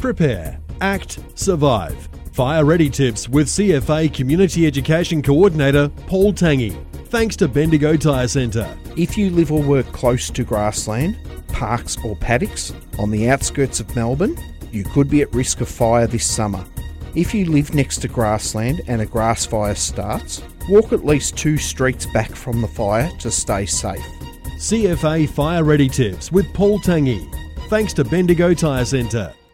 Prepare, Act, Survive. Fire Ready tips with CFA Community Education Coordinator Paul Tangi. Thanks to Bendigo Tyre Centre. If you live or work close to grassland, parks or paddocks on the outskirts of Melbourne, you could be at risk of fire this summer. If you live next to grassland and a grass fire starts, walk at least 2 streets back from the fire to stay safe. CFA Fire Ready tips with Paul Tangi. Thanks to Bendigo Tyre Centre.